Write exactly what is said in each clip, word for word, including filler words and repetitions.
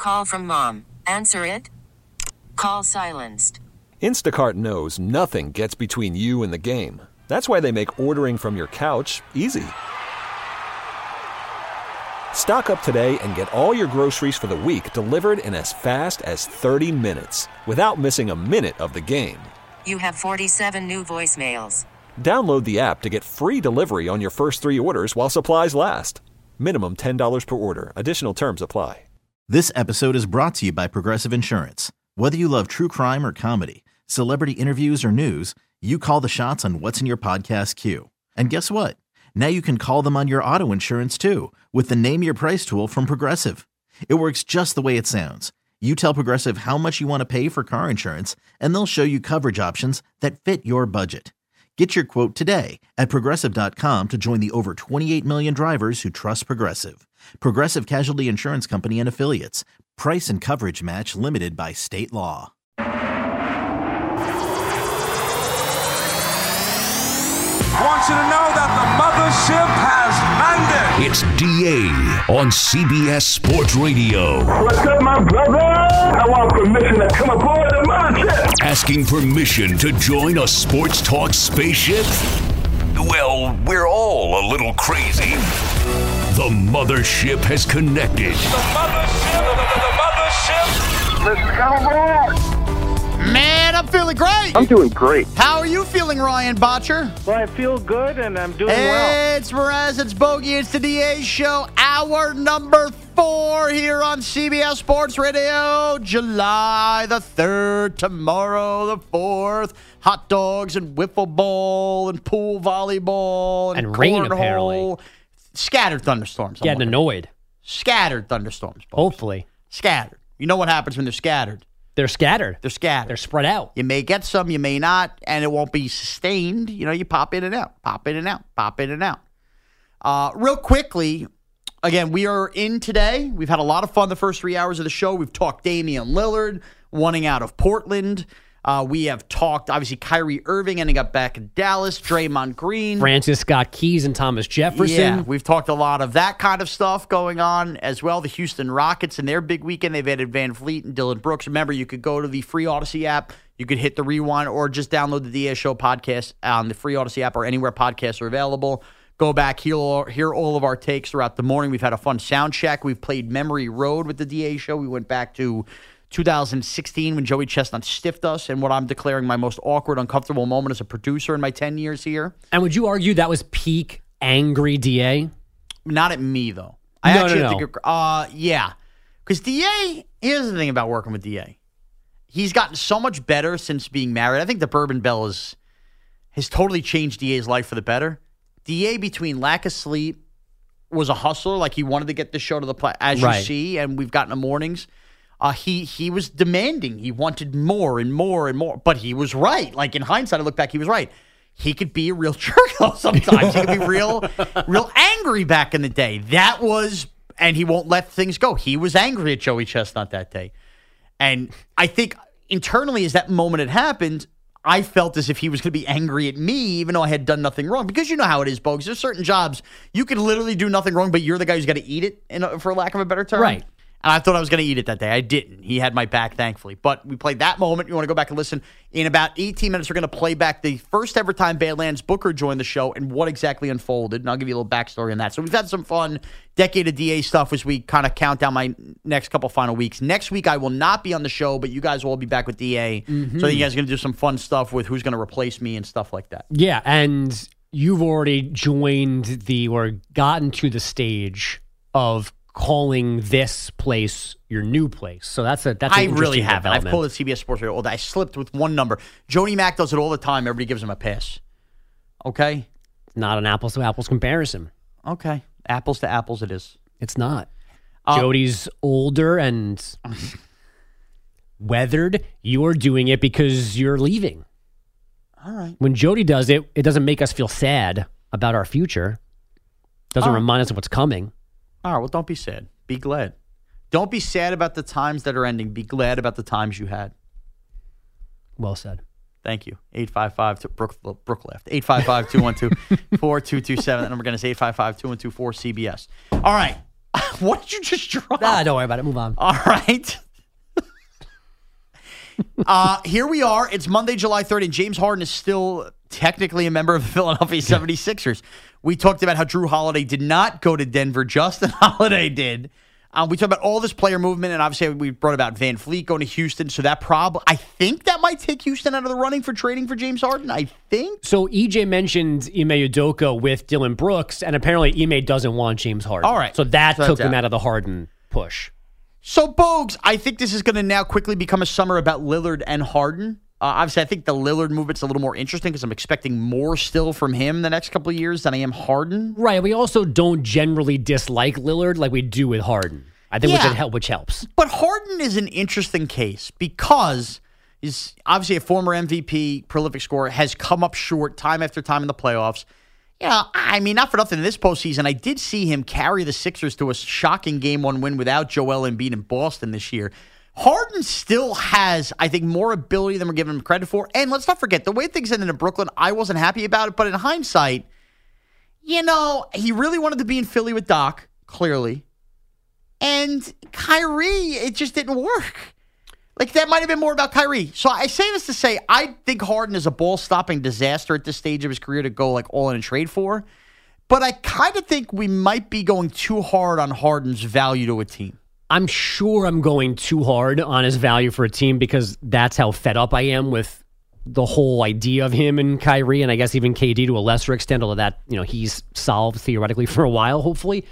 call from mom. Answer it. Call silenced. Instacart knows nothing gets between you and the game. That's why they make ordering from your couch easy. Stock up today and get all your groceries for the week delivered in as fast as thirty minutes without missing a minute of the game. You have forty-seven new voicemails. Download the app to get free delivery on your first three orders while supplies last. Minimum ten dollars per order. Additional terms apply. This episode is brought to you by Progressive Insurance. Whether you love true crime or comedy, celebrity interviews or news, you call the shots on what's in your podcast queue. And guess what? Now you can call them on your auto insurance too with the Name Your Price tool from Progressive. It works just the way it sounds. You tell Progressive how much you want to pay for car insurance, and they'll show you coverage options that fit your budget. Get your quote today at Progressive dot com to join the over twenty-eight million drivers who trust Progressive. Progressive Casualty Insurance Company and Affiliates. Price and coverage match limited by state law. I want you to know that the mothership has landed. It's D A on C B S Sports Radio. What's up, my brother? I want permission to come aboard the mothership. Asking permission to join a sports talk spaceship? Well, we're all a little crazy. The mothership has connected. The mothership, the, the, the mothership. Let's come aboard. Man, I'm feeling great. I'm doing great. How are you feeling, Ryan Botcher? Well, I feel good, and I'm doing well. It's Mraz, it's Bogey, it's the D A Show, hour number four here on C B S Sports Radio, July the third, tomorrow the fourth. Hot dogs and wiffle ball and pool volleyball and, and rain, cornhole. apparently. Scattered thunderstorms. Getting annoyed. Scattered thunderstorms. Folks. Hopefully. Scattered. You know what happens when they're scattered? They're scattered. They're scattered. They're spread out. You may get some, you may not, and it won't be sustained. You know, you pop in and out, pop in and out, pop in and out. Uh, real quickly, again, we are in today. We've had a lot of fun the first three hours of the show. We've talked Damian Lillard, wanting out of Portland. Uh, we have talked, obviously, Kyrie Irving ending up back in Dallas, Draymond Green. Francis Scott Keys and Thomas Jefferson. Yeah, we've talked a lot of that kind of stuff going on as well. The Houston Rockets and their big weekend. They've added Van Fleet and Dylan Brooks. Remember, you could go to the free Odyssey app. You could hit the rewind or just download the D A Show podcast on the free Odyssey app or anywhere podcasts are available. Go back, hear all, hear all of our takes throughout the morning. We've had a fun sound check. We've played Memory Road with the D A Show. We went back to two thousand sixteen when Joey Chestnut stiffed us and what I'm declaring my most awkward, uncomfortable moment as a producer in my ten years here. And would you argue that was peak angry D A? Not at me, though. I no, actually no, have no. to, uh, yeah. Because D A, here's the thing about working with D A. He's gotten so much better since being married. I think the Bourbon Bell is, has totally changed D A's life for the better. D A, between lack of sleep, was a hustler. Like, he wanted to get the show to the play, as Right. you see, and we've gotten the mornings. Uh, he he was demanding. He wanted more and more and more. But he was right. Like, in hindsight, I look back, he was right. He could be a real jerk though sometimes. He could be real, real angry back in the day. That was, and he won't let things go. He was angry at Joey Chestnut that day. And I think internally, as that moment had happened, I felt as if he was going to be angry at me, even though I had done nothing wrong. Because you know how it is, Bogues. There's certain jobs you can literally do nothing wrong, but you're the guy who's got to eat it, in a, for lack of a better term. Right. And I thought I was going to eat it that day. I didn't. He had my back, thankfully. But we played that moment. You want to go back and listen. In about eighteen minutes, we're going to play back the first ever time Badlands Booker joined the show and what exactly unfolded. And I'll give you a little backstory on that. So we've had some fun Decade of D A stuff as we kind of count down my next couple final weeks. Next week, I will not be on the show, but you guys will all be back with D A. Mm-hmm. So you guys are going to do some fun stuff with who's going to replace me and stuff like that. Yeah, and you've already joined the, or gotten to the stage of calling this place your new place. So that's a that's an I really haven't. I've development. pulled the C B S Sports Radio all day. I slipped with one number. Jody Mack does it all the time. Everybody gives him a pass. Okay? Not an apples to apples comparison. Okay. Apples to apples it is. It's not. Uh, Jody's older and weathered. You're doing it because you're leaving. All right. When Jody does it, it doesn't make us feel sad about our future. Doesn't Oh. remind us of what's coming. All right, well, don't be sad. Be glad. Don't be sad about the times that are ending. Be glad about the times you had. Well said. Thank you. eight five five, to Brook, Brook left. eight five five, two one two, four two two seven. That number again is eight five five, two one two, four C B S. All right. What did you just drop? Nah, don't worry about it. Move on. All right. uh, here we are. It's Monday, July third, and James Harden is still technically a member of the Philadelphia seventy-sixers. We talked about how Drew Holiday did not go to Denver. Justin Holiday did. Um, we talked about all this player movement, and obviously we brought about Van Fleet going to Houston. So that probably, I think that might take Houston out of the running for trading for James Harden. I think. So E J mentioned Ime Udoka with Dylan Brooks, and apparently Ime doesn't want James Harden. All right. So that So took that's them out. out of the Harden push. So, Bogues, I think this is going to now quickly become a summer about Lillard and Harden. Uh, obviously, I think the Lillard movement's a little more interesting because I'm expecting more still from him the next couple of years than I am Harden. Right. We also don't generally dislike Lillard like we do with Harden. I think Yeah. which, help, which helps. But Harden is an interesting case because he's obviously a former M V P, prolific scorer, has come up short time after time in the playoffs. You know, I mean, not for nothing in this postseason, I did see him carry the Sixers to a shocking game one win without Joel Embiid in Boston this year. Harden still has, I think, more ability than we're giving him credit for. And let's not forget, the way things ended in Brooklyn, I wasn't happy about it. But in hindsight, you know, he really wanted to be in Philly with Doc, clearly. And Kyrie, it just didn't work. Like, that might have been more about Kyrie. So I say this to say, I think Harden is a ball-stopping disaster at this stage of his career to go, like, all in and trade for. But I kind of think we might be going too hard on Harden's value to a team. I'm sure I'm going too hard on his value for a team because that's how fed up I am with the whole idea of him and Kyrie, and I guess even K D to a lesser extent, although that, you know, he's solved theoretically for a while, hopefully.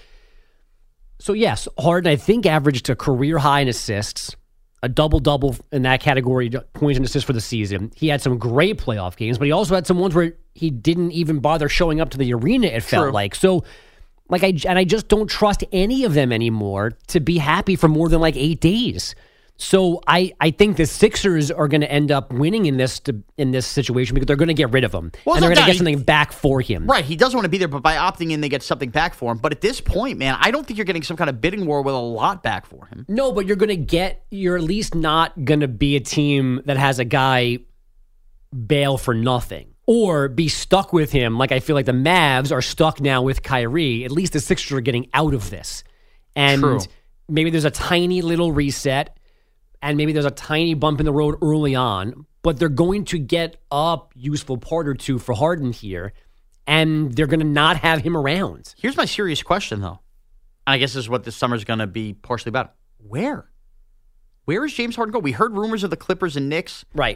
So yes, Harden, I think, averaged a career high in assists, a double-double in that category, points and assists for the season. He had some great playoff games, but he also had some ones where he didn't even bother showing up to the arena, it felt True. like. So, like, I and I just don't trust any of them anymore to be happy for more than like eight days. So I, I think the Sixers are going to end up winning in this to, in this situation because they're going to get rid of him Well, and they're no going to doubt. get something back for him. Right, he doesn't want to be there, but by opting in, they get something back for him. But at this point, man, I don't think you're getting some kind of bidding war with a lot back for him. No, but you're going to get, you're at least not going to be a team that has a guy bail for nothing or be stuck with him. Like I feel like the Mavs are stuck now with Kyrie. At least the Sixers are getting out of this. And True. maybe there's a tiny little reset and maybe there's a tiny bump in the road early on, but they're going to get a useful part or two for Harden here, and they're going to not have him around. Here's my serious question, though. And I guess this is what this summer's going to be partially about. Where? Where is James Harden go? We heard rumors of the Clippers and Knicks. Right.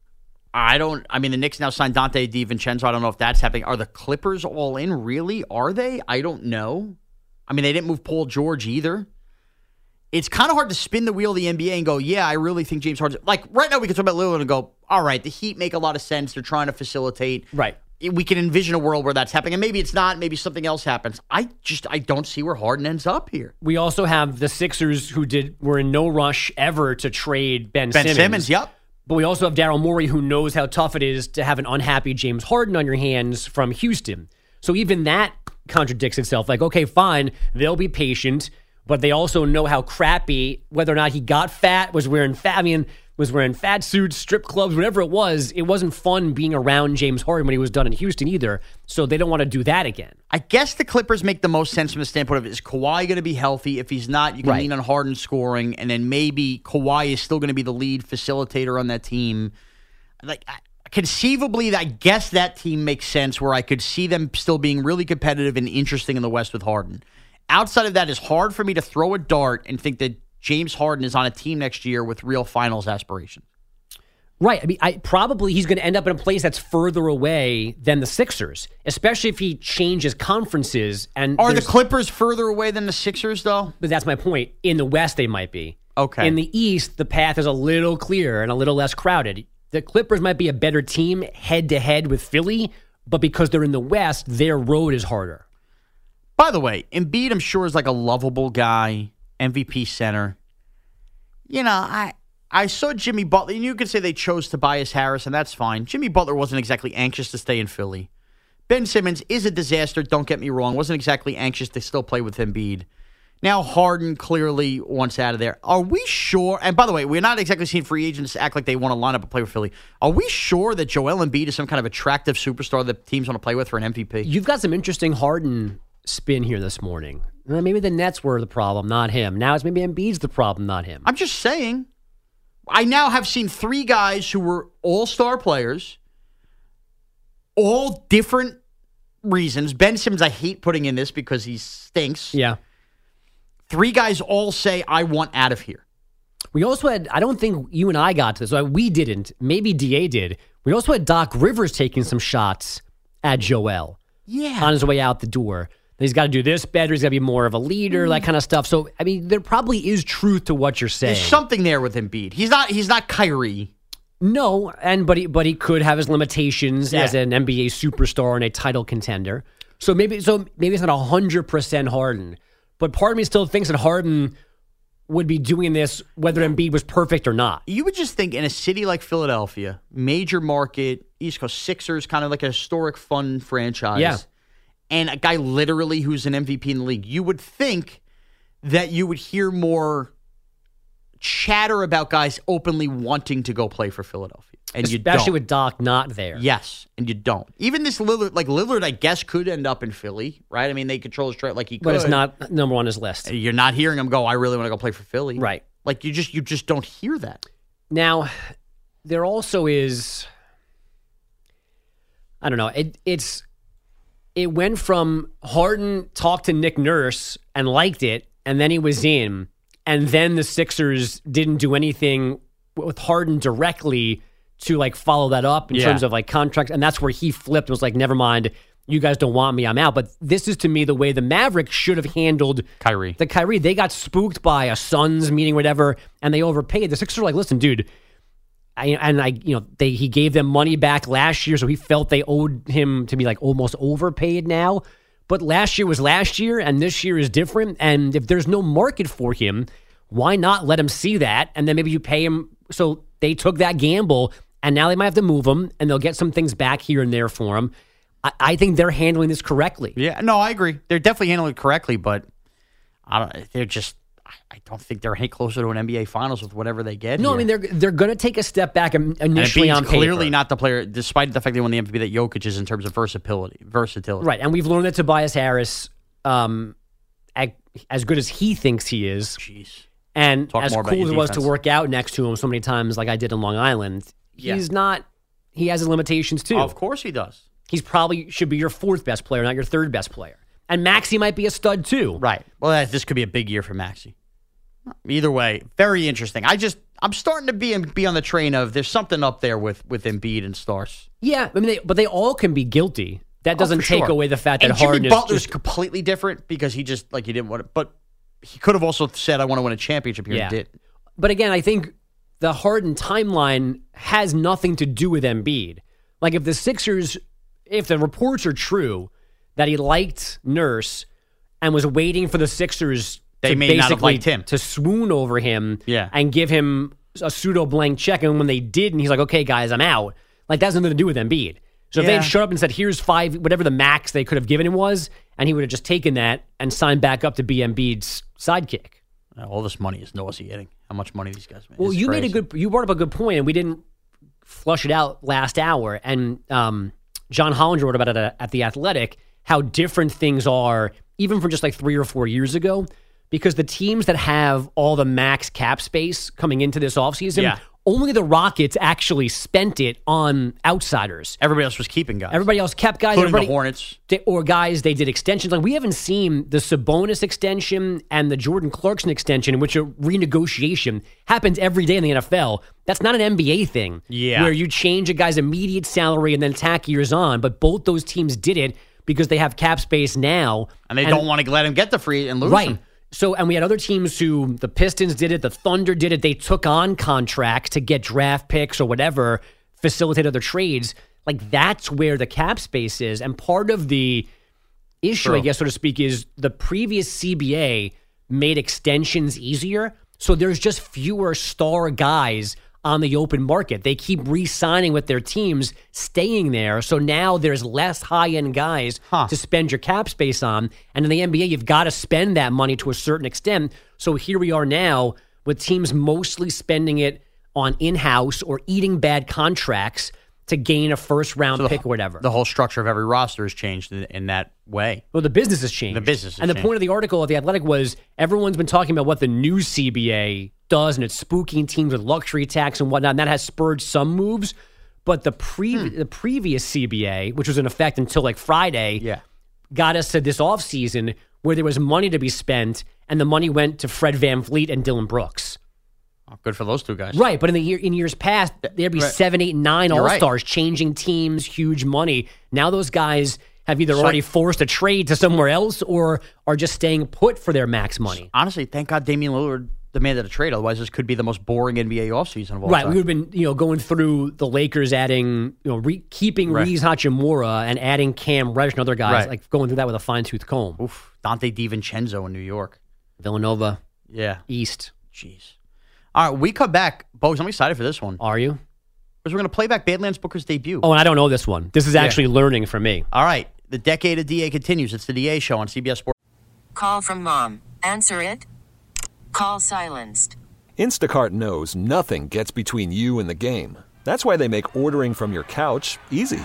I don't, I mean, the Knicks now signed Dante DiVincenzo. I don't know if that's happening. Are the Clippers all in? Really? Are they? I don't know. I mean, they didn't move Paul George either. It's kind of hard to spin the wheel of the N B A and go, yeah, I really think James Harden. Like, right now we can talk about Lillard and go, all right, the Heat make a lot of sense. They're trying to facilitate. Right. We can envision a world where that's happening. And maybe it's not. Maybe something else happens. I just, I don't see where Harden ends up here. We also have the Sixers who did were in no rush ever to trade Ben, Ben Simmons. Simmons, yep. But we also have Daryl Morey, who knows how tough it is to have an unhappy James Harden on your hands from Houston. So even that contradicts itself. Like, okay, fine, they'll be patient, but they also know how crappy, whether or not he got fat, was wearing fat, I mean, was wearing fat suits, strip clubs, whatever it was. It wasn't fun being around James Harden when he was done in Houston either. So they don't want to do that again. I guess the Clippers make the most sense from the standpoint of, is Kawhi going to be healthy? If he's not, you can Right. lean on Harden scoring, and then maybe Kawhi is still going to be the lead facilitator on that team. Like, I, conceivably, I guess that team makes sense where I could see them still being really competitive and interesting in the West with Harden. Outside of that, it's hard for me to throw a dart and think that James Harden is on a team next year with real finals aspirations. Right. I mean, I probably he's going to end up in a place that's further away than the Sixers, especially if he changes conferences. And Are the there's- Clippers further away than the Sixers, though? But that's my point. In the West, they might be. Okay. In the East, the path is a little clearer and a little less crowded. The Clippers might be a better team head to head with Philly, but because they're in the West, their road is harder. By the way, Embiid, I'm sure, is like a lovable guy, M V P center. You know, I I saw Jimmy Butler, and you could say they chose Tobias Harris, and that's fine. Jimmy Butler wasn't exactly anxious to stay in Philly. Ben Simmons is a disaster, don't get me wrong. Wasn't exactly anxious to still play with Embiid. Now Harden clearly wants out of there. Are we sure? And by the way, we're not exactly seeing free agents act like they want to line up and play with Philly. Are we sure that Joel Embiid is some kind of attractive superstar that teams want to play with for an M V P? You've got some interesting Harden spin here this morning. Well, maybe the Nets were the problem, not him. Now it's maybe Embiid's the problem, not him. I'm just saying. I now have seen three guys who were all-star players, all different reasons. Ben Simmons, I hate putting in this because he stinks. Yeah. Three guys all say, I want out of here. We also had, I don't think you and I got to this. We didn't. Maybe D A did. We also had Doc Rivers taking some shots at Joel. Yeah. On his way out the door. He's got to do this better. He's got to be more of a leader, mm. that kind of stuff. So, I mean, there probably is truth to what you're saying. There's something there with Embiid. He's not He's not Kyrie. No, and but he, but he could have his limitations yeah. as an N B A superstar and a title contender. So maybe so maybe it's not one hundred percent Harden. But part of me still thinks that Harden would be doing this whether Embiid was perfect or not. You would just think in a city like Philadelphia, major market, East Coast Sixers, kind of like a historic, fun franchise. Yeah. And a guy literally who's an M V P in the league, you would think that you would hear more chatter about guys openly wanting to go play for Philadelphia. And Especially you don't. Especially with Doc not there. Yes, and you don't. Even this Lillard, like Lillard, I guess, could end up in Philly, right? I mean, they control his trade like he could. But it's not number one on his list. You're not hearing him go, I really want to go play for Philly. Right. Like, you just you just don't hear that. Now, there also is, I don't know, it, it's, it went from Harden talked to Nick Nurse and liked it, and then he was in, and then the Sixers didn't do anything with Harden directly to like follow that up in yeah. terms of like contracts, and that's where he flipped and was like, never mind, you guys don't want me, I'm out. But this is to me the way the Mavericks should have handled Kyrie. The Kyrie, they got spooked by a Suns meeting, whatever, and they overpaid. The Sixers were like, listen, dude, I, and I, you know, they he gave them money back last year, so he felt they owed him to be like almost overpaid now. But last year was last year, and this year is different. And if there's no market for him, why not let him see that? And then maybe you pay him. So they took that gamble, and now they might have to move him, and they'll get some things back here and there for him. I, I think they're handling this correctly. Yeah, no, I agree. They're definitely handling it correctly, but I don't. They're just. I don't think they're any closer to an N B A Finals with whatever they get. No, here. I mean they're they're going to take a step back initially on paper. Clearly not the player, despite the fact they won the M V P that Jokic is in terms of versatility. Versatility, right? And we've learned that Tobias Harris, um, as good as he thinks he is, jeez, and Talk as cool as it was to work out next to him so many times, like I did in Long Island, yeah. he's not. He has his limitations too. Oh, of course he does. He's probably should be your fourth best player, not your third best player. And Maxey might be a stud too. Right. Well, this could be a big year for Maxey. Either way, very interesting. I just, I'm starting to be be on the train of there's something up there with, with Embiid and Stars. Yeah, I mean, they, but they all can be guilty. That doesn't oh, take sure. away the fact and that Jimmy Harden is Butler's just, completely different because he just, like, he didn't want it. But he could have also said, I want to win a championship here yeah. and did. But again, I think the Harden timeline has nothing to do with Embiid. Like, if the Sixers, if the reports are true that he liked Nurse and was waiting for the Sixers They to may basically not have liked him. to swoon over him yeah. and give him a pseudo blank check. And when they did, and he's like, okay, guys, I'm out. Like, that has nothing to do with Embiid. So if yeah. they had showed up and said, here's five, whatever the max they could have given him was, and he would have just taken that and signed back up to be Embiid's sidekick. All this money is nauseating. How much money these guys make. Well, it's you crazy. made a good, you brought up a good point, and we didn't flush it out last hour. And um, John Hollinger wrote about it at, at The Athletic, how different things are, even from just like three or four years ago. Because the teams that have all the max cap space coming into this offseason, yeah. only the Rockets actually spent it on outsiders. Everybody else was keeping guys. Everybody else kept guys. Including Everybody, the Hornets. They, or guys, they did extensions. Like, we haven't seen the Sabonis extension and the Jordan Clarkson extension, which a renegotiation happens every day in the N F L. That's not an N B A thing. Yeah. Where you change a guy's immediate salary and then attack years on. But both those teams did it because they have cap space now. And they and, don't want to let him get the free and lose right. him. So, and we had other teams who, the Pistons did it, the Thunder did it. They took on contracts to get draft picks or whatever, facilitate other trades. Like, that's where the cap space is. And part of the issue, True. I guess, so to speak, is the previous C B A made extensions easier. So there's just fewer star guys on the open market. They keep re-signing with their teams, staying there. So now there's less high-end guys huh. to spend your cap space on. And in the N B A, you've got to spend that money to a certain extent. So here we are now with teams mostly spending it on in-house or eating bad contracts to gain a first round So the- pick or whatever. The whole structure of every roster has changed in, in that way. Well, the business has changed. The business has And the changed. point of the article at The Athletic was everyone's been talking about what the new C B A does, and it's spooking teams with luxury tax and whatnot, and that has spurred some moves. But the pre- Hmm. the previous C B A, which was in effect until like Friday, Yeah. got us to this offseason where there was money to be spent, and the money went to Fred VanVleet and Dylan Brooks. Oh, good for those two guys. Right, but in the year in years past, there'd be Right. seven, eight, nine You're all right. stars changing teams, huge money. Now those guys have either So- already forced a trade to somewhere else or are just staying put for their max money. Honestly, thank God Damian Lillard demanded a trade. Otherwise, this could be the most boring N B A offseason of all Right, time. we would have been you know going through the Lakers adding you know re- keeping Right. Reese Hachimura and adding Cam Reddish and other guys Right. like going through that with a fine tooth comb. Oof, Dante DiVincenzo in New York. Villanova Yeah. East. Jeez. All right, we come back. Bogues, I'm excited for this one. Are you? Because we're going to play back Badlands Booker's debut. Oh, and I don't know this one. This is Yeah. actually learning for me. All right. The decade of D A continues. It's the D A show on C B S Sports. Call from mom. Answer it. Call silenced. Instacart knows nothing gets between you and the game. That's why they make ordering from your couch easy.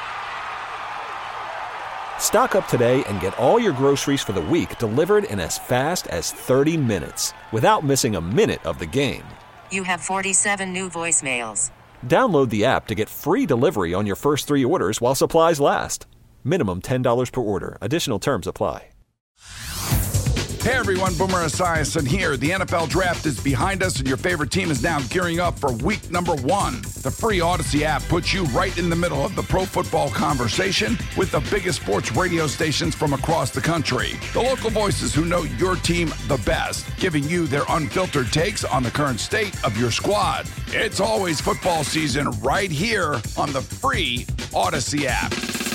Stock up today and get all your groceries for the week delivered in as fast as thirty minutes without missing a minute of the game. You have forty-seven new voicemails. Download the app to get free delivery on your first three orders while supplies last. Minimum ten dollars per order. Additional terms apply. Hey everyone, Boomer Esiason here. The N F L draft is behind us and your favorite team is now gearing up for week number one. The free Odyssey app puts you right in the middle of the pro football conversation with the biggest sports radio stations from across the country. The local voices who know your team the best, giving you their unfiltered takes on the current state of your squad. It's always football season right here on the free Odyssey app.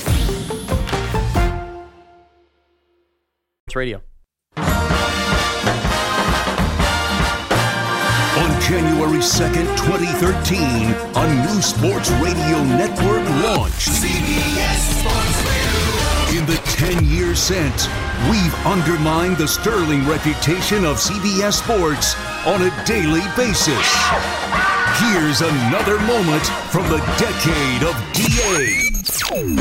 It's radio. On January second, twenty thirteen, a new sports radio network launched. C B S Sports Radio. In the ten years since, we've undermined the sterling reputation of C B S Sports on a daily basis. Here's another moment from the decade of D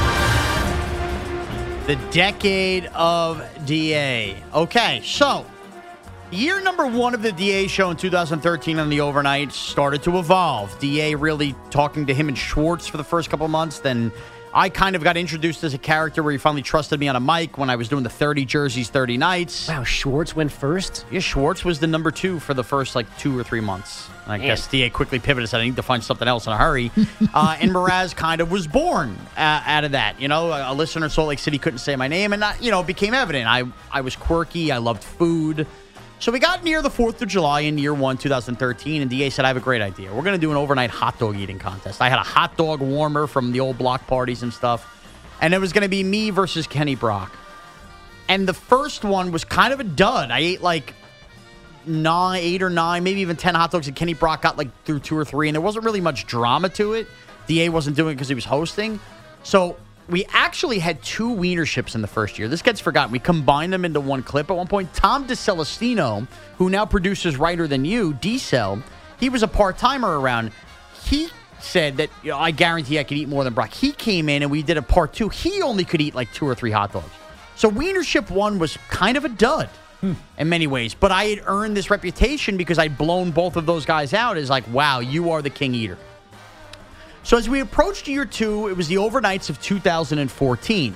A. The decade of D A. Okay, so year number one of the D A show in two thousand thirteen on the overnight started to evolve. D A really talking to him and Schwartz for the first couple months. Then I kind of got introduced as a character where he finally trusted me on a mic when I was doing the thirty jerseys, thirty nights. Wow, Schwartz went first? Yeah, Schwartz was the number two for the first like two or three months. And I Man. guess D A quickly pivoted and said, I need to find something else in a hurry. uh, and Mraz kind of was born uh, out of that. You know, a, a listener in Salt Lake City couldn't say my name. And, I, you know, it became evident. I, I was quirky. I loved food. So we got near the fourth of July in year one, two thousand thirteen, and D A said, I have a great idea. We're going to do an overnight hot dog eating contest. I had a hot dog warmer from the old block parties and stuff, and it was going to be me versus Kenny Brock. And the first one was kind of a dud. I ate like nine, eight or nine, maybe even ten hot dogs, and Kenny Brock got like through two or three, and there wasn't really much drama to it. D A wasn't doing it because he was hosting. So we actually had two wiener ships in the first year. This gets forgotten. We combined them into one clip. At one point, Tom DeCelestino, who now produces Writer Than You, D-Cell, he was a part-timer around. He said that, you know, I guarantee I could eat more than Brock. He came in and we did a part two. He only could eat like two or three hot dogs. So wiener ship one was kind of a dud in many ways. But I had earned this reputation because I'd blown both of those guys out as like, wow, you are the king eater. So as we approached year two, it was the overnights of two thousand fourteen.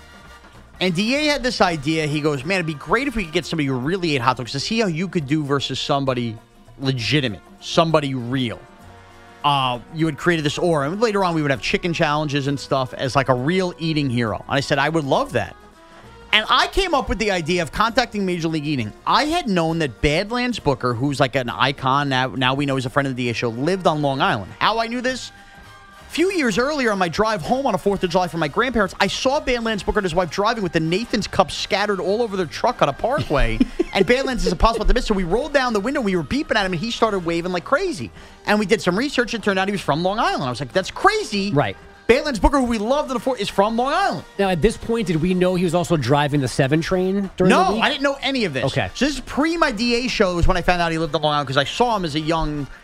And D A had this idea. He goes, man, it'd be great if we could get somebody who really ate hot dogs to see how you could do versus somebody legitimate, somebody real. Uh, you had created this aura. And later on, we would have chicken challenges and stuff as like a real eating hero. And I said, I would love that. And I came up with the idea of contacting Major League Eating. I had known that Badlands Booker, who's like an icon, now, now we know he's a friend of the D A show, lived on Long Island. How I knew this? A few years earlier on my drive home on a fourth of July from my grandparents, I saw Badlands Booker and his wife driving with the Nathan's cups scattered all over their truck on a parkway. And Badlands is impossible to miss. So we rolled down the window. We were beeping at him, and he started waving like crazy. And we did some research. It turned out he was from Long Island. I was like, that's crazy. Right. Badlands Booker, who we loved in the fourth, is from Long Island. Now, at this point, did we know he was also driving the seven train during the No, week? I didn't know any of this. Okay. So this is pre my D A shows when I found out he lived in Long Island because I saw him as a young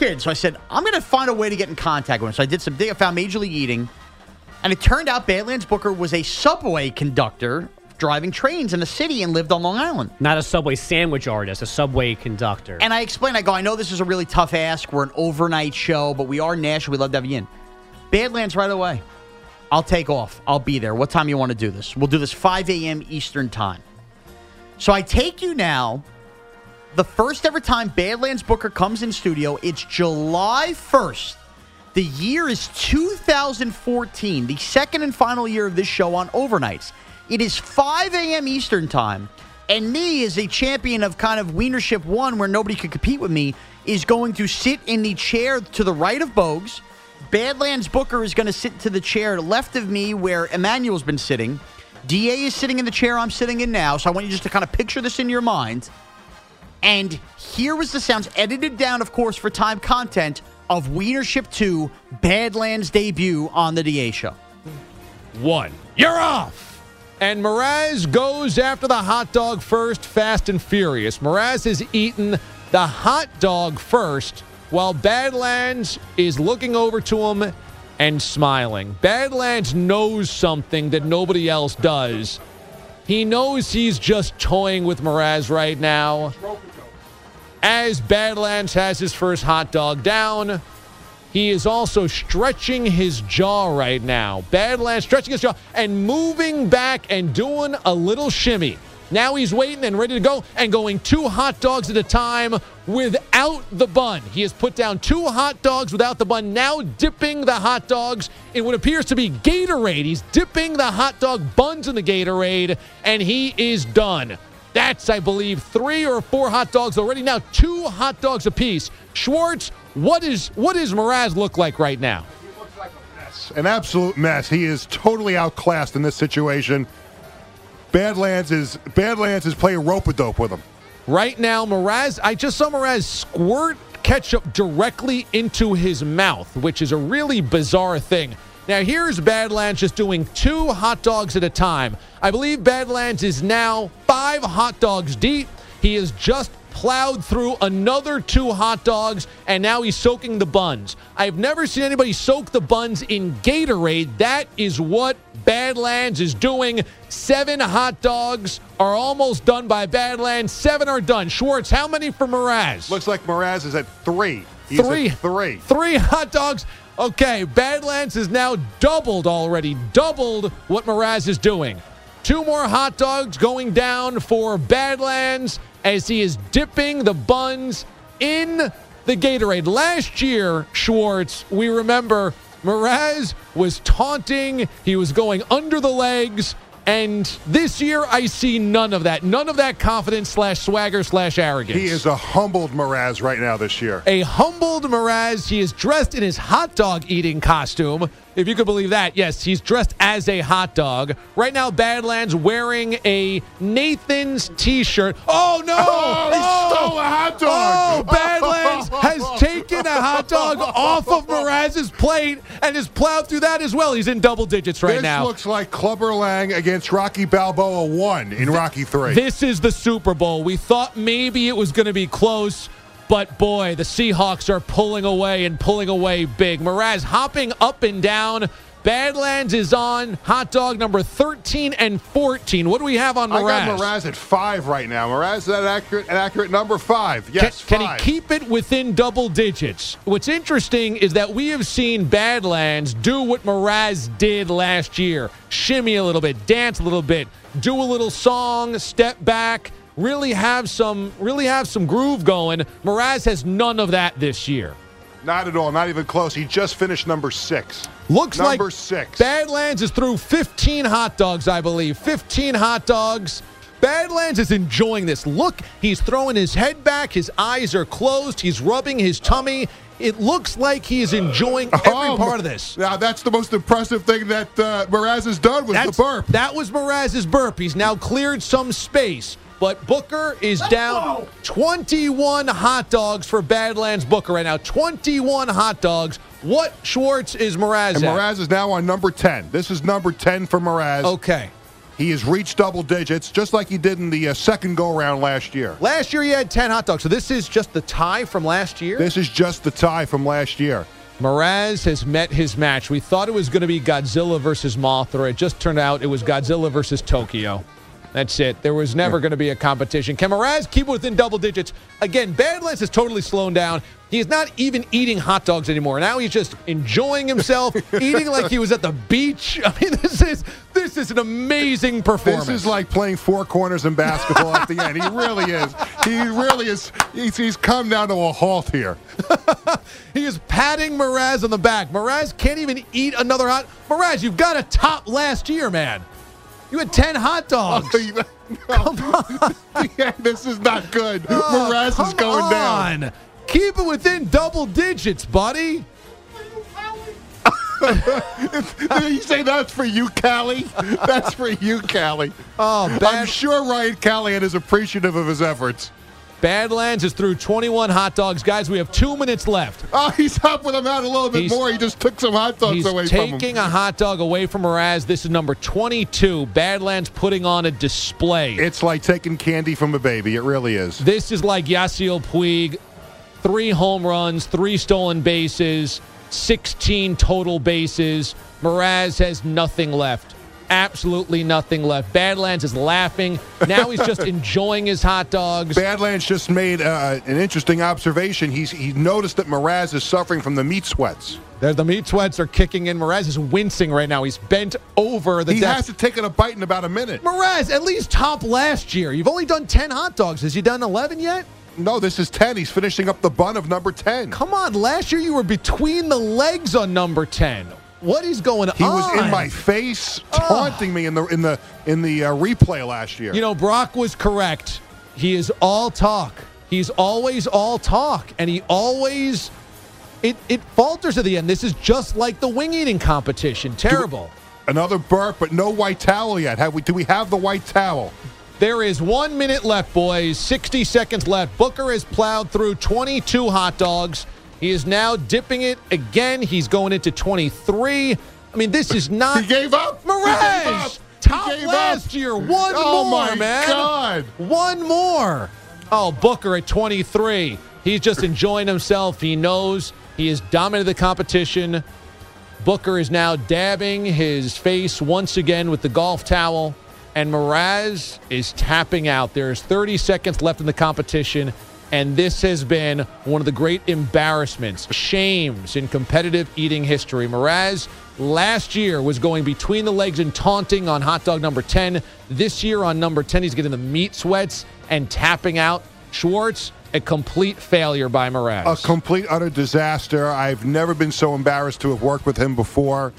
kid. So I said, I'm going to find a way to get in contact with him. So I did some digging. I found Major League Eating. And it turned out Badlands Booker was a subway conductor driving trains in the city and lived on Long Island. Not a Subway sandwich artist, a Subway conductor. And I explained, I go, I know this is a really tough ask. We're an overnight show, but we are national. We'd love to have you in. Badlands right away. I'll take off. I'll be there. What time you want to do this? We'll do this five a.m. Eastern time. So I take you now, the first ever time Badlands Booker comes in studio. It's July first. The year is two thousand fourteen, the second and final year of this show on overnights. It is five a.m. Eastern time, and me, as a champion of kind of Wienership one, where nobody could compete with me, is going to sit in the chair to the right of Bogues. Badlands Booker is going to sit to the chair left of me where Emmanuel's been sitting. D A is sitting in the chair I'm sitting in now, so I want you just to kind of picture this in your mind. And here was the sounds, edited down, of course, for time content, of Wienership two, Badlands debut on the D A Show. One. You're off! And Mraz goes after the hot dog first, fast and furious. Mraz has eaten the hot dog first, while Badlands is looking over to him and smiling. Badlands knows something that nobody else does. He knows he's just toying with Mraz right now. As Badlands has his first hot dog down, he is also stretching his jaw right now. Badlands stretching his jaw and moving back and doing a little shimmy. Now he's waiting and ready to go and going two hot dogs at a time without the bun. He has put down two hot dogs without the bun, now dipping the hot dogs in what appears to be Gatorade. He's dipping the hot dog buns in the Gatorade, and he is done. That's, I believe, three or four hot dogs already. Now two hot dogs apiece. Schwartz, what is what does Mraz look like right now? He looks like a mess. An absolute mess. He is totally outclassed in this situation. Badlands is Badlands is playing rope-a-dope with him. Right now, Mraz, I just saw Mraz squirt ketchup directly into his mouth, which is a really bizarre thing. Now, here's Badlands just doing two hot dogs at a time. I believe Badlands is now five hot dogs deep. He has just plowed through another two hot dogs, and now he's soaking the buns. I've never seen anybody soak the buns in Gatorade. That is what Badlands is doing. Seven hot dogs are almost done by Badlands. Seven are done. Schwartz, how many for Mraz? Looks like Mraz is at three. He's three. At three. Three hot dogs. Okay, Badlands has now doubled already. Doubled what Mraz is doing. Two more hot dogs going down for Badlands as he is dipping the buns in the Gatorade. Last year, Schwartz, we remember Mraz was taunting. He was going under the legs. And this year, I see none of that. None of that confidence slash swagger slash arrogance. He is a humbled Mraz right now this year. A humbled Mraz. He is dressed in his hot dog eating costume. If you could believe that. Yes, he's dressed as a hot dog. Right now, Badlands wearing a Nathan's t-shirt. Oh, no! Oh, he oh, stole a hot dog! Oh, Badlands has taken a hot dog off of Mraz's plate and has plowed through that as well. He's in double digits right this now. This looks like Clubber Lang against Rocky Balboa one in Rocky three. This is the Super Bowl. We thought maybe it was going to be close. But, boy, the Seahawks are pulling away and pulling away big. Mraz hopping up and down. Badlands is on hot dog number thirteen and fourteen. What do we have on Mraz? I got Mraz at five right now. Mraz is that accurate, an accurate number five. Yes, can, five. Can he keep it within double digits? What's interesting is that we have seen Badlands do what Mraz did last year. Shimmy a little bit, dance a little bit, do a little song, step back. Really have some, really have some groove going. Mraz has none of that this year. Not at all. Not even close. He just finished number six. Looks number like number six. Badlands is through fifteen hot dogs, I believe. fifteen hot dogs. Badlands is enjoying this. Look, he's throwing his head back. His eyes are closed. He's rubbing his tummy. It looks like he is enjoying every oh, part of this. Now, that's the most impressive thing that uh, Mraz has done was that's, the burp. That was Mraz's burp. He's now cleared some space. But Booker is Let's down go. twenty-one hot dogs for Badlands Booker right now. twenty-one hot dogs. What, Schwartz, is Mraz And at? Mraz is now on number ten. This is number ten for Mraz. Okay. He has reached double digits, just like he did in the uh, second go-around last year. Last year he had ten hot dogs, so this is just the tie from last year? This is just the tie from last year. Mraz has met his match. We thought it was going to be Godzilla versus Mothra. It just turned out it was Godzilla versus Tokyo. That's it. There was never going to be a competition. Can Mraz keep within double digits? Again, Badlands has totally slowed down. He is not even eating hot dogs anymore. Now he's just enjoying himself, eating like he was at the beach. I mean, this is this is an amazing performance. This is like playing four corners in basketball at the end. He really is. He really is. He's, he's come down to a halt here. He is patting Mraz on the back. Mraz can't even eat another hot. Mraz, you've got a top last year, man. You had ten hot dogs. Oh, come on. Yeah, this is not good. Oh, Mraz is going on. down. Keep it within double digits, buddy. Did you say that's for you, Callie? That's for you, Callie. Oh, bad. I'm sure Ryan Callahan is appreciative of his efforts. Badlands is through twenty-one hot dogs. Guys, we have two minutes left. Oh, he's helping him out a little bit he's, more. He just took some hot dogs away from him. He's taking a hot dog away from Mraz. This is number twenty-two. Badlands putting on a display. It's like taking candy from a baby. It really is. This is like Yasiel Puig. Three home runs, three stolen bases, sixteen total bases. Mraz has nothing left. Absolutely nothing left. Badlands is laughing. Now he's just enjoying his hot dogs. Badlands just made uh, an interesting observation. He's he noticed that Mraz is suffering from the meat sweats. There, the meat sweats are kicking in. Mraz is wincing right now. He's bent over the He desk. hasn't taken a bite in about a minute. Mraz, at least top last year. You've only done ten hot dogs. Has he done eleven yet? No, this is ten. He's finishing up the bun of number ten. Come on, last year you were between the legs on number ten. What is going on? He was in my face, taunting oh. me in the in the in the uh, replay last year. You know, Brock was correct. He is all talk. He's always all talk, and he always it it falters at the end. This is just like the wing eating competition. Terrible. We, another burp, but no white towel yet. Have we? Do we have the white towel? There is one minute left, boys. sixty seconds left. Booker has plowed through twenty-two hot dogs. He is now dipping it again. He's going into twenty-three. I mean, this is not... He gave up. Mraz! Top last up. year. One oh more, my man. God. One more. Oh, Booker at twenty-three. He's just enjoying himself. He knows he has dominated the competition. Booker is now dabbing his face once again with the golf towel. And Mraz is tapping out. There's thirty seconds left in the competition. And this has been one of the great embarrassments, shames in competitive eating history. Mraz last year was going between the legs and taunting on hot dog number ten. This year on number ten, he's getting the meat sweats and tapping out. Schwartz, a complete failure by Mraz. A complete, utter disaster. I've never been so embarrassed to have worked with him before.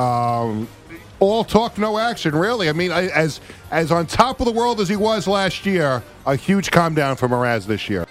Um, all talk, no action, really. I mean, I, as, as on top of the world as he was last year, a huge calm down for Mraz this year.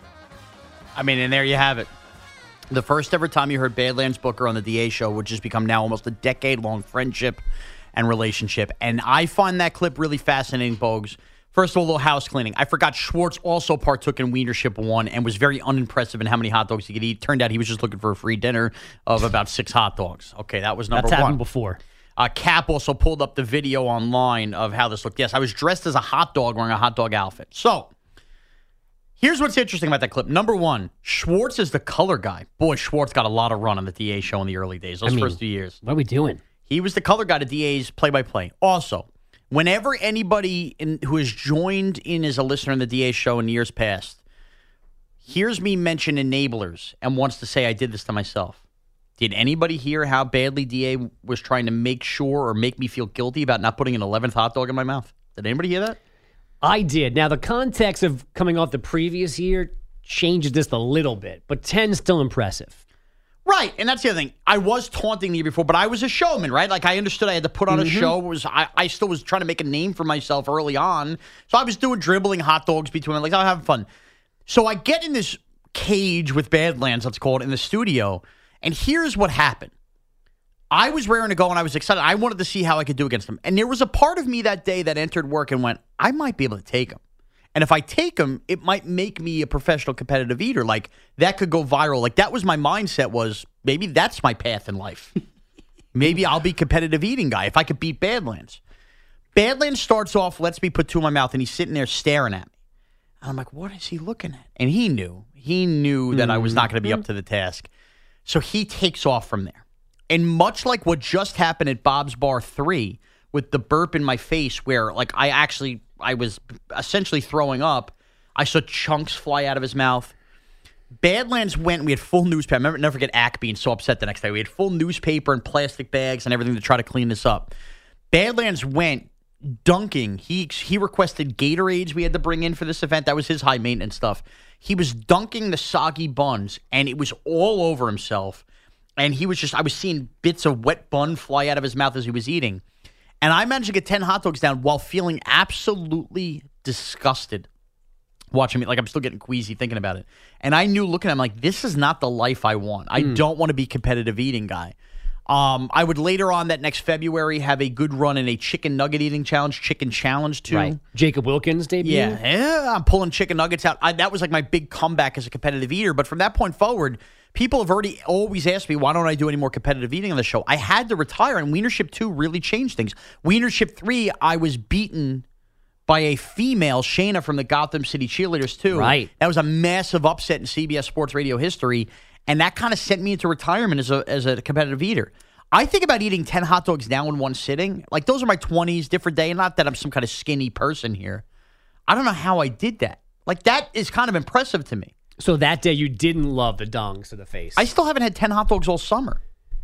I mean, and there you have it. The first ever time you heard Badlands Booker on the D A show, which has become now almost a decade-long friendship and relationship. And I find that clip really fascinating, Bogues. First of all, a little house cleaning. I forgot Schwartz also partook in Wienership one and was very unimpressive in how many hot dogs he could eat. Turned out he was just looking for a free dinner of about six hot dogs. Okay, that was number That's one. happened before. Uh, Cap also pulled up the video online of how this looked. Yes, I was dressed as a hot dog wearing a hot dog outfit. So, here's what's interesting about that clip. Number one, Schwartz is the color guy. Boy, Schwartz got a lot of run on the D A show in the early days, those I mean, first few years. What are we doing? He was the color guy to D A's play-by-play. Also, whenever anybody in, who has joined in as a listener in the D A show in years past hears me mention enablers and wants to say I did this to myself, did anybody hear how badly D A was trying to make sure or make me feel guilty about not putting an eleventh hot dog in my mouth? Did anybody hear that? I did. Now, the context of coming off the previous year changes this a little bit, but ten's still impressive. Right, and that's the other thing. I was taunting the year before, but I was a showman, right? Like, I understood I had to put on mm-hmm. a show. It was I, I still was trying to make a name for myself early on, so I was doing dribbling hot dogs between my legs. I was having fun. So I get in this cage with Badlands, let's call it, in the studio, and here's what happened. I was raring to go, and I was excited. I wanted to see how I could do against him. And there was a part of me that day that entered work and went, I might be able to take him. And if I take him, it might make me a professional competitive eater. Like, that could go viral. Like, that was my mindset was, maybe that's my path in life. Maybe I'll be competitive eating guy if I could beat Badlands. Badlands starts off, lets me put two in my mouth, and he's sitting there staring at me. And I'm like, what is he looking at? And he knew. He knew that I was not going to be up to the task. So he takes off from there. And much like what just happened at Bob's Bar three with the burp in my face where, like, I actually, I was essentially throwing up. I saw chunks fly out of his mouth. Badlands went, we had full newspaper. I remember, never forget Ack being so upset the next day. We had full newspaper and plastic bags and everything to try to clean this up. Badlands went dunking. He he requested Gatorades we had to bring in for this event. That was his high maintenance stuff. He was dunking the soggy buns, and it was all over himself. And he was just, I was seeing bits of wet bun fly out of his mouth as he was eating. And I managed to get ten hot dogs down while feeling absolutely disgusted. Watching me, like I'm still getting queasy thinking about it. And I knew looking at him like, this is not the life I want. I mm. don't want to be competitive eating guy. Um, I would later on that next February have a good run in a chicken nugget eating challenge, chicken challenge too. Right. Jacob Wilkins debut. Yeah, yeah, I'm pulling chicken nuggets out. I, that was like my big comeback as a competitive eater. But from that point forward, people have already always asked me, why don't I do any more competitive eating on the show? I had to retire, and Wienership two really changed things. Wienership three, I was beaten by a female, Shayna from the Gotham City Cheerleaders, too. Right. That was a massive upset in C B S Sports Radio history, and that kind of sent me into retirement as a as a competitive eater. I think about eating ten hot dogs now in one sitting. Like, those are my twenties, different day. Not that I'm some kind of skinny person here. I don't know how I did that. Like, that is kind of impressive to me. So that day you didn't love the dongs to the face. I still haven't had ten hot dogs all summer.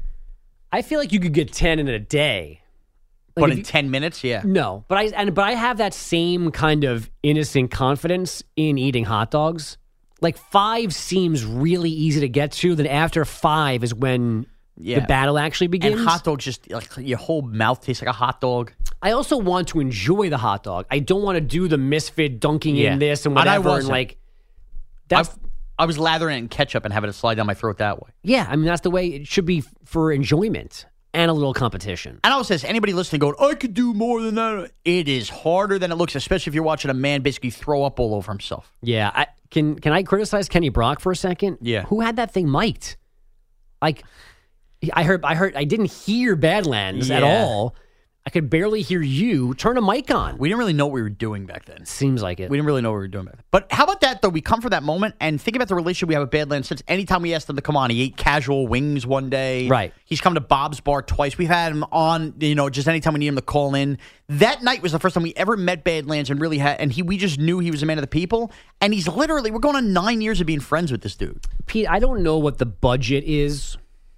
I feel like you could get ten in a day. Like, but in you, ten minutes, yeah. No, but I and but I have that same kind of innocent confidence in eating hot dogs. Like, five seems really easy to get to. Then after five is when yeah. the battle actually begins. And hot dogs just, like, your whole mouth tastes like a hot dog. I also want to enjoy the hot dog. I don't want to do the misfit dunking yeah. in this and whatever. And, and like, that's. I've, I was lathering it in ketchup and having it slide down my throat that way. Yeah, I mean, that's the way it should be for enjoyment. And a little competition. And I always says, anybody listening going, I could do more than that. It is harder than it looks, especially if you're watching a man basically throw up all over himself. Yeah. I, can can I criticize Kenny Brock for a second? Yeah. Who had that thing mic'd? Like, I heard, I heard, I didn't hear Badlands yeah. at all. I could barely hear you. Turn a mic on. We didn't really know what we were doing back then. Seems like it. We didn't really know what we were doing back then. But how about that, though? We come for that moment and think about the relationship we have with Badlands since anytime we asked him to come on. He ate casual wings one day. Right. He's come to Bob's Bar twice. We've had him on, you know, just anytime we need him to call in. That night was the first time we ever met Badlands and really had, and he we just knew he was a man of the people. And he's literally, we're going on nine years of being friends with this dude. Pete, I don't know what the budget is,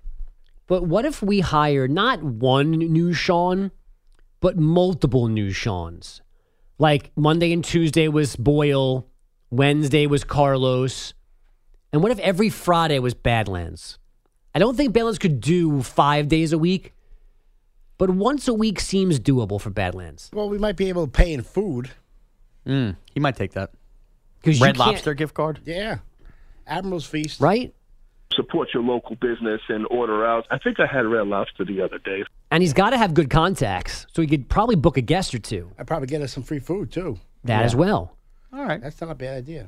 but what if we hire not one new Sean, but multiple new Seans? Like Monday and Tuesday was Boyle, Wednesday was Carlos, and what if every Friday was Badlands? I don't think Badlands could do five days a week, but once a week seems doable for Badlands. Well, we might be able to pay in food. Mm, he might take that. Red Lobster gift card? Yeah. Admiral's Feast. Right? Support your local business and order out. I think I had Red Lobster the other day. And he's got to have good contacts, so he could probably book a guest or two. I'd probably get us some free food, too. That yeah. as well. All right. That's not a bad idea.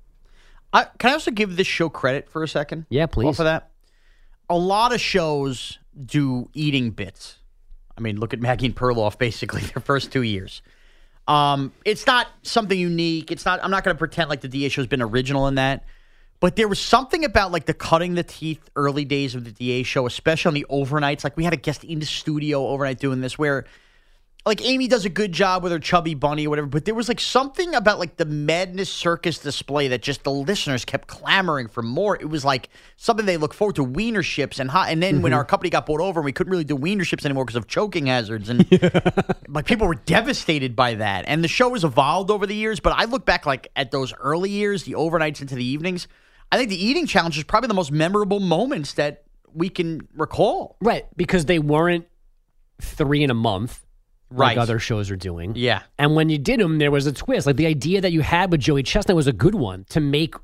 I, can I also give this show credit for a second? Yeah, please. Off of that. A lot of shows do eating bits. I mean, look at Maggie and Perloff, basically, their first two years. Um, it's not something unique. It's not. I'm not going to pretend like the D A show's been original in that. But there was something about, like, the cutting the teeth early days of the D A show, especially on the overnights. Like, we had a guest in the studio overnight doing this where, like, Amy does a good job with her chubby bunny or whatever, but there was, like, something about, like, the Madness Circus display that just the listeners kept clamoring for more. It was, like, something they look forward to, Wienerships. And hot, and then mm-hmm. when our company got bought over and we couldn't really do Wienerships anymore because of choking hazards. And, yeah. like, people were devastated by that. And the show has evolved over the years, but I look back, like, at those early years, the overnights into the evenings, I think the eating challenge is probably the most memorable moments that we can recall. Right, because they weren't three in a month like right. other shows are doing. Yeah. And when you did them, there was a twist. Like the idea that you had with Joey Chestnut was a good one. To make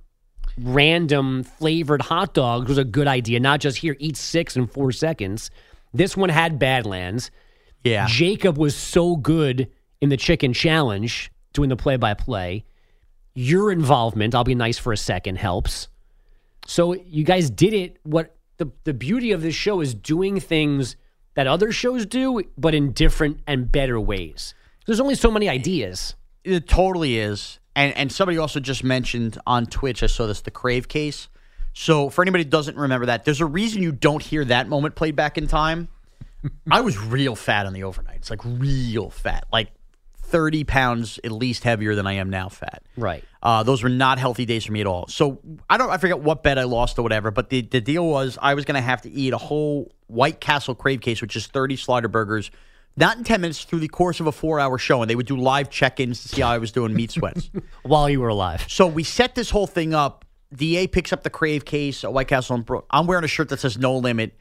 random flavored hot dogs was a good idea. Not just here, eat six in four seconds. This one had Badlands. Yeah. Jacob was so good in the chicken challenge, doing the play-by-play. Your involvement, I'll be nice for a second, helps. So you guys did it. What the, the beauty of this show is doing things that other shows do, but in different and better ways. There's only so many ideas. It totally is. And and somebody also just mentioned on Twitch, I saw this, the Crave case. So for anybody who doesn't remember that, there's a reason you don't hear that moment played back in time. I was real fat on the overnights, like real fat, like thirty pounds at least heavier than I am now fat. Right. Uh, those were not healthy days for me at all. So I don't, I forget what bet I lost or whatever, but the, the deal was I was going to have to eat a whole White Castle Crave case, which is thirty slider burgers, not in ten minutes, through the course of a four-hour show, and they would do live check-ins to see how I was doing meat sweats. While you were alive. So we set this whole thing up. D A picks up the Crave case at White Castle. And Bro- I'm wearing a shirt that says no limit.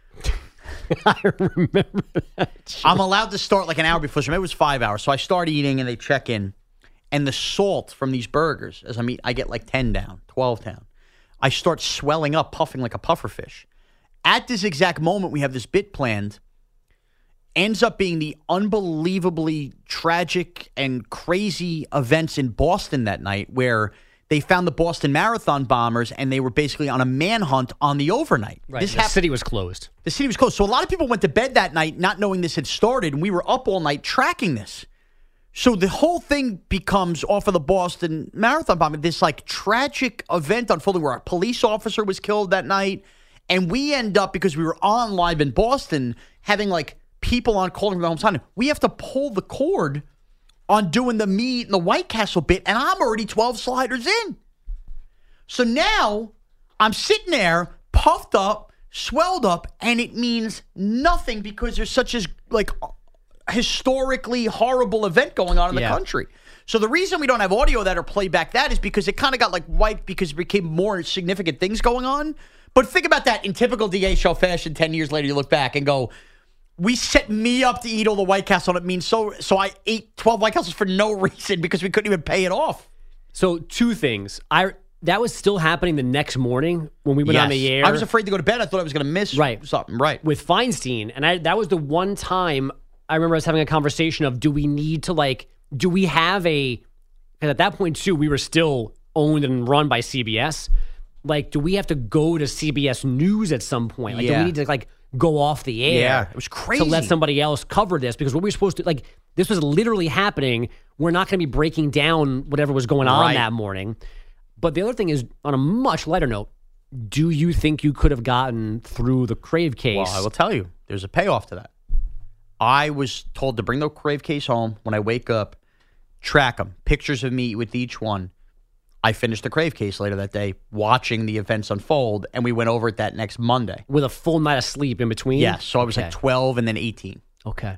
I remember that. I'm allowed to start like an hour before. So maybe it was five hours. So I start eating, and they check in. And the salt from these burgers, as I mean, I get like ten down, twelve down. I start swelling up, puffing like a puffer fish. At this exact moment, we have this bit planned. Ends up being the unbelievably tragic and crazy events in Boston that night where they found the Boston Marathon bombers and they were basically on a manhunt on the overnight. Right. This the happened- city was closed. The city was closed. So a lot of people went to bed that night not knowing this had started, and we were up all night tracking this. So the whole thing becomes off of the Boston Marathon bombing, this like tragic event unfolding where a police officer was killed that night. And we end up, because we were on live in Boston, having like people on calling from the hometown. We have to pull the cord on doing the meat and the White Castle bit, and I'm already twelve sliders in. So now I'm sitting there puffed up, swelled up, and it means nothing because there's such a like historically horrible event going on in the Yeah. country. So the reason we don't have audio that or play back that is because it kind of got like wiped because it became more significant things going on. But think about that in typical D A show fashion. Ten years later, you look back and go, we set me up to eat all the White Castle, and it means so. So I ate twelve White Castles for no reason because we couldn't even pay it off. So two things. I that was still happening the next morning when we went Yes. on the air. I was afraid to go to bed. I thought I was going to miss Right. something. Right. with Feinstein, and I that was the one time I remember us having a conversation of, do we need to like, do we have a? Because at that point too, we were still owned and run by C B S. Like, do we have to go to C B S News at some point? Like, do Yeah. we need to like go off the air? Yeah, it was crazy. To let somebody else cover this, because what we were supposed to, like, this was literally happening. We're not going to be breaking down whatever was going on Right. that morning. But the other thing is, on a much lighter note, do you think you could have gotten through the Crave case? Well, I will tell you, there's a payoff to that. I was told to bring the Crave case home when I wake up, track them, pictures of me with each one. I finished the Crave case later that day, watching the events unfold, and we went over it that next Monday. With a full night of sleep in between? Yes, so I was Okay. like twelve and then eighteen. Okay.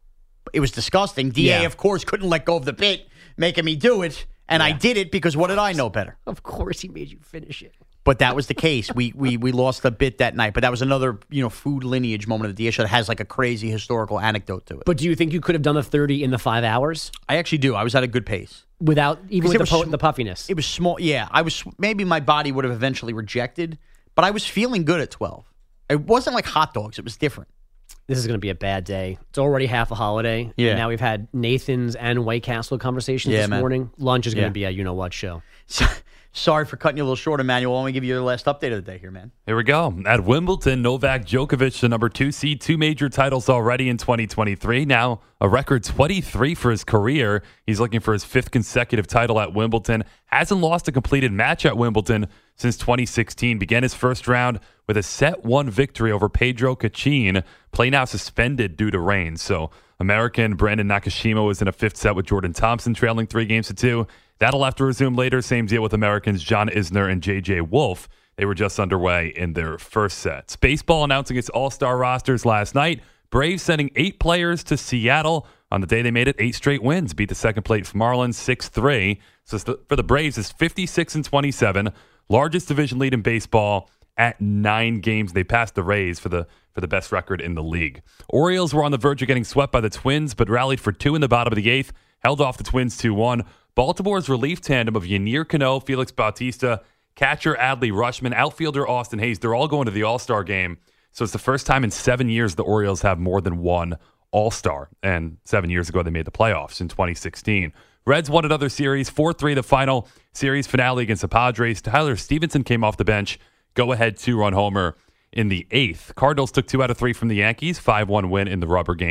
It was disgusting. D A, Yeah. of course, couldn't let go of the bit, making me do it, and I did it because what did I know better? Of course he made you finish it. But that was the case. We we we lost a bit that night, but that was another, you know, food lineage moment of the D A show that has like a crazy historical anecdote to it. But do you think you could have done the thirty in the five hours? I actually do. I was at a good pace. Without, even with Because it the, was po- sm- the puffiness? It was small. Yeah, I was. Maybe my body would have eventually rejected, but I was feeling good at twelve. It wasn't like hot dogs. It was different. This is going to be a bad day. It's already half a holiday. Yeah. And now we've had Nathan's and White Castle conversations Yeah, this man. morning. Lunch is going to Yeah. be a you-know-what show. So, sorry for cutting you a little short, Emmanuel. Let me give you your last update of the day here, man. Here we go. At Wimbledon, Novak Djokovic, the number two seed, two major titles already in twenty twenty-three. Now a record twenty-three for his career. He's looking for his fifth consecutive title at Wimbledon. Hasn't lost a completed match at Wimbledon since twenty sixteen. Began his first round with a set one victory over Pedro Cachin. Play now suspended due to rain. So American Brandon Nakashima was in a fifth set with Jordan Thompson, trailing three games to two. That'll have to resume later. Same deal with Americans John Isner and J J Wolf. They were just underway in their first sets. Baseball announcing its all-star rosters last night. Braves sending eight players to Seattle. On the day they made it, eight straight wins. Beat the second-place Marlins six three. So for the Braves, it's fifty-six and twenty-seven. Largest division lead in baseball at nine games. They passed the Rays for the for the best record in the league. Orioles were on the verge of getting swept by the Twins, but rallied for two in the bottom of the eighth. Held off the Twins two one. Baltimore's relief tandem of Yanier Cano, Felix Bautista, catcher Adley Rutschman, outfielder Austin Hayes, they're all going to the All-Star game. So it's the first time in seven years the Orioles have more than one All-Star. And seven years ago they made the playoffs in twenty sixteen. Reds won another series, four three the final series finale against the Padres. Tyler Stevenson came off the bench, go-ahead two-run homer in the eighth. Cardinals took two out of three from the Yankees, five one win in the rubber game.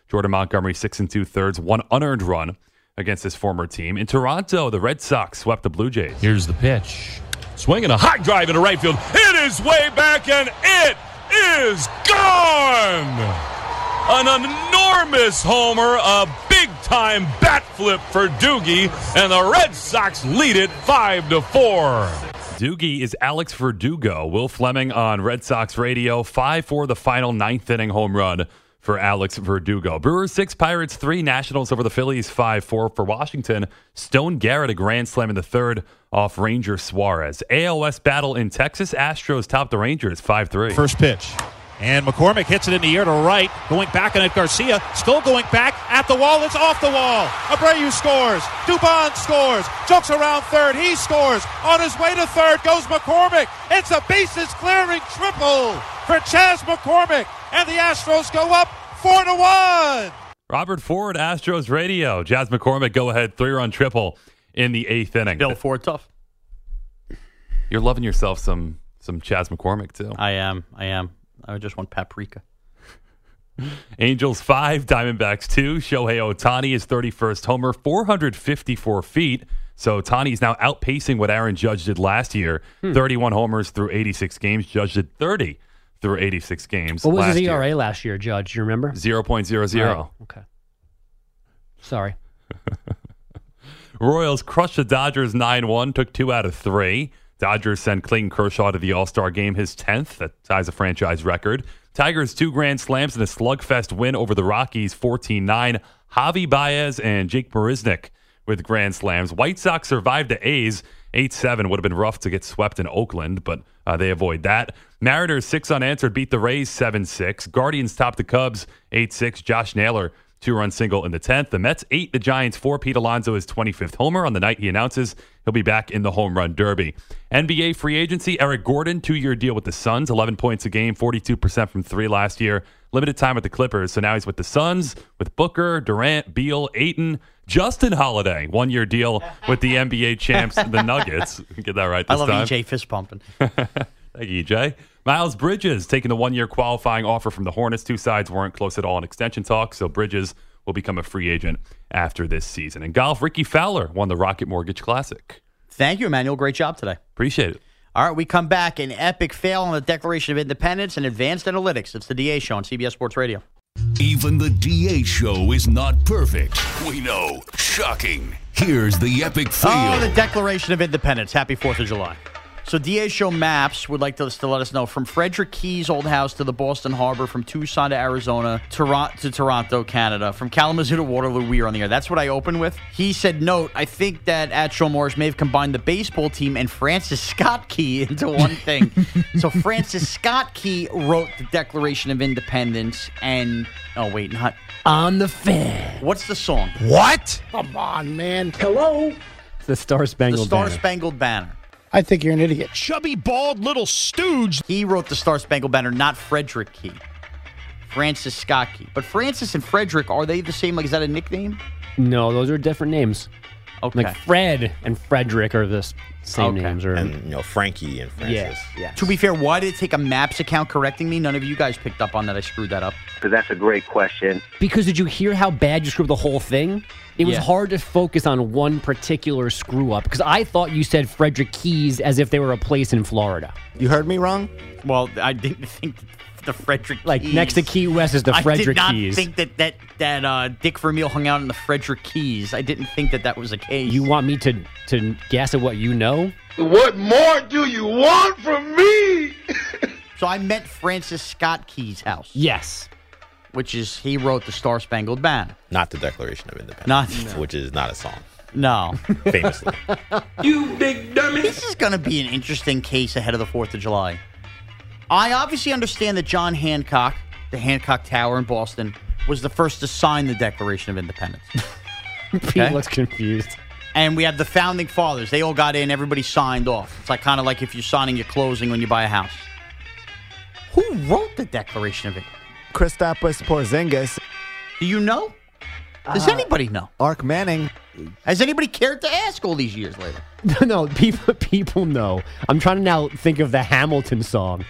Jordan Montgomery, six and two-thirds, one unearned run against his former team. In Toronto, the Red Sox swept the Blue Jays. Here's the pitch. Swinging a high drive into right field. It is way back, and it is gone! An enormous homer, a big-time bat flip for Doogie, and the Red Sox lead it five to four. Doogie is Alex Verdugo. Will Fleming on Red Sox radio. five four the final ninth inning home run for Alex Verdugo. Brewers six, Pirates three, Nationals over the Phillies five four for Washington. Stone Garrett a grand slam in the third off Ranger Suarez. A L West battle in Texas. Astros top the Rangers five three. First pitch. And McCormick hits it in the air to right. Going back on it, Garcia. Still going back at the wall. It's off the wall. Abreu scores. Dubon scores. Jokes around third. He scores. On his way to third goes McCormick. It's a bases clearing triple for Chas McCormick. And the Astros go up four to one. Robert Ford, Astros radio. Chas McCormick go ahead three-run triple in the eighth inning. Bill Ford tough. You're loving yourself some some Chas McCormick too. I am. I am. I just want paprika. Angels five, Diamondbacks two. Shohei Ohtani is thirty-first homer, four hundred fifty-four feet. So Ohtani's now outpacing what Aaron Judge did last year. Hmm. thirty-one homers through eighty-six games. Judge did thirty through eighty-six games. What was last his E R A year. last year, Judge? Do you remember? zero point zero zero. Right. Okay. Sorry. Royals crushed the Dodgers nine one, took two out of three. Dodgers send Clayton Kershaw to the All-Star game, his tenth. That ties a franchise record. Tigers two grand slams and a slugfest win over the Rockies, fourteen nine. Javi Baez and Jake Marisnick with grand slams. White Sox survived the A's, eight seven. Would have been rough to get swept in Oakland, but uh, they avoid that. Mariners six unanswered beat the Rays seven six. Guardians topped the Cubs eight six. Josh Naylor two-run single in the tenth. The Mets eight, the Giants four. Pete Alonso his twenty-fifth homer on the night he announces he'll be back in the home run derby. N B A free agency, Eric Gordon, two-year deal with the Suns, eleven points a game, forty-two percent from three last year. Limited time with the Clippers, so now he's with the Suns, with Booker, Durant, Beal, Ayton, Justin Holiday, one-year deal with the N B A champs, the Nuggets. Get that right this I love time. E J fist pumping. Thank you, E J. Miles Bridges taking the one-year qualifying offer from the Hornets. Two sides weren't close at all in extension talk, so Bridges will become a free agent after this season. In golf, Ricky Fowler won the Rocket Mortgage Classic. Thank you, Emmanuel. Great job today. Appreciate it. All right, we come back. An epic fail on the Declaration of Independence and Advanced Analytics. It's the D A Show on C B S Sports Radio. Even the D A Show is not perfect. We know. Shocking. Here's the epic fail. Oh, the Declaration of Independence. Happy fourth of July. So D A Show Maps would like to, to let us know from Frederick Key's old house to the Boston Harbor, from Tucson to Arizona, Toronto to Toronto, Canada, from Kalamazoo to Waterloo, we are on the air. That's what I opened with. He said, note, I think that at Sean Morris may have combined the baseball team and Francis Scott Key into one thing. So Francis Scott Key wrote the Declaration of Independence and, oh wait, not. On the Fan. What's the song? What? Come on, man. Hello? The Star Spangled The Star Banner. Spangled Banner. I think you're an idiot. Chubby, bald little stooge. He wrote the Star Spangled Banner, not Frederick Key. Francis Scott Key. But Francis and Frederick, are they the same? Like, is that a nickname? No, those are different names. Okay. Like Fred and Frederick are the s- same Okay. names. Or, And, you know, Frankie and Francis. yes, yes. To be fair, why did it take a Maps account correcting me? None of you guys picked up on that. I screwed that up. Because that's a great question. Because did you hear how bad you screwed the whole thing? It was Yeah. hard to focus on one particular screw up. Because I thought you said Frederick Keys as if they were a place in Florida. You heard me wrong? Well, I didn't think the Frederick Like Keys. next to Key West is the Frederick I did not Keys. think that that, that uh, Dick Vermeil hung out in the Frederick Keys. I didn't think that that was a case. You want me to to guess at what you know? What more do you want from me? So I meant Francis Scott Key's house. Yes. Which is, he wrote the Star Spangled Banner. Not the Declaration of Independence. Not- Which is not a song. No. Famously. You big dummy. This is going to be an interesting case ahead of the fourth of July. I obviously understand that John Hancock, the Hancock Tower in Boston, was the first to sign the Declaration of Independence. Pete looks confused. And we have the Founding Fathers. They all got in. Everybody signed off. It's like kind of like if you're signing your closing when you buy a house. Who wrote the Declaration of Independence? Kristaps Porzingis. Do you know? Does Uh, anybody know? Ark Manning. Has anybody cared to ask all these years later? No, people people know. I'm trying to now think of the Hamilton song.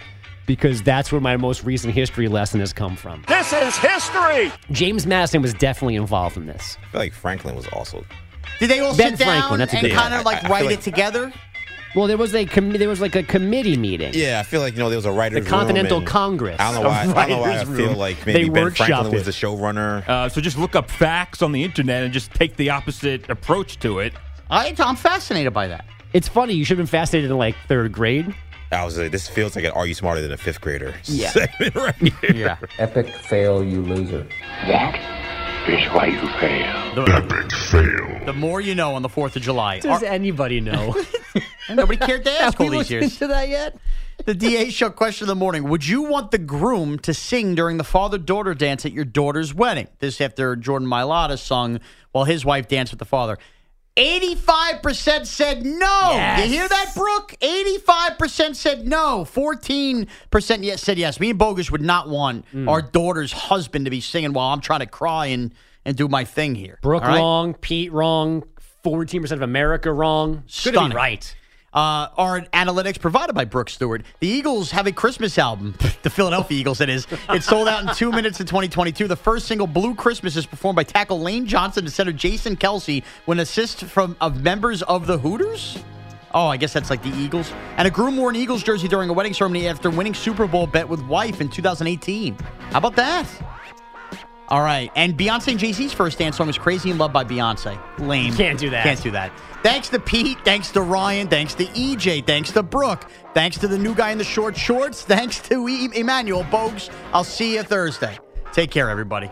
because that's where my most recent history lesson has come from. This is history. James Madison was definitely involved in this. I feel like Franklin was also. Did they all Ben sit down Franklin, that's a and good kind one. of like I- I write feel it like- together? Well, there was a com- there was like a committee meeting. Yeah, I feel like, you know, there was a writer's The Continental room and Congress. I don't know why. I don't know why I Writers' feel room. like They maybe Ben workshopped Franklin was it. the showrunner. Uh, so just look up facts on the internet and just take the opposite approach to it. I, I'm fascinated by that. It's funny. You should have been fascinated in like third grade. I was like, this feels like an Are You Smarter Than a Fifth Grader Yeah. segment right here. Yeah. Epic fail, you loser. That is why you fail. The, Epic fail. the more you know on the fourth of July. Does Are- anybody know? Nobody cared to ask Have we all these looked years. into that yet? The D A show question of the morning. Would you want the groom to sing during the father-daughter dance at your daughter's wedding? This after Jordan Mailata sung while his wife danced with the father. eighty-five percent said no. Yes. You hear that, Brooke? eighty-five percent said no. fourteen percent yes said yes. Me and Bogus would not want Mm. our daughter's husband to be singing while I'm trying to cry and, and do my thing here. Brooke All right? wrong, Pete wrong, fourteen percent of America wrong. Good to be Stunning. right. Uh, our analytics provided by Brooke Stewart. The Eagles have a Christmas album. The Philadelphia Eagles, it is. It sold out in two minutes in twenty twenty-two. The first single, Blue Christmas, is performed by tackle Lane Johnson and center Jason Kelsey with an assist from of members of the Hooters. Oh, I guess that's like the Eagles. And a groom wore an Eagles jersey during a wedding ceremony after winning Super Bowl bet with wife in two thousand eighteen. How about that? All right. And Beyonce and Jay-Z's first dance song is Crazy in Love by Beyonce. Lame. Can't do that. Can't do that. Thanks to Pete. Thanks to Ryan. Thanks to E J. Thanks to Brooke. Thanks to the new guy in the short shorts. Thanks to e- Emmanuel Bogues. I'll see you Thursday. Take care, everybody.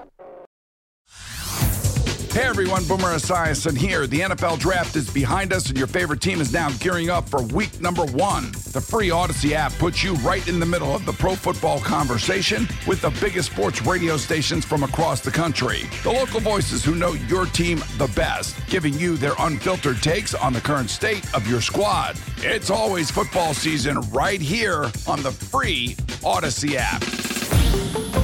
Hey everyone, Boomer Esiason here. The N F L Draft is behind us and your favorite team is now gearing up for week number one. The free Odyssey app puts you right in the middle of the pro football conversation with the biggest sports radio stations from across the country. The local voices who know your team the best, giving you their unfiltered takes on the current state of your squad. It's always football season right here on the free Odyssey app.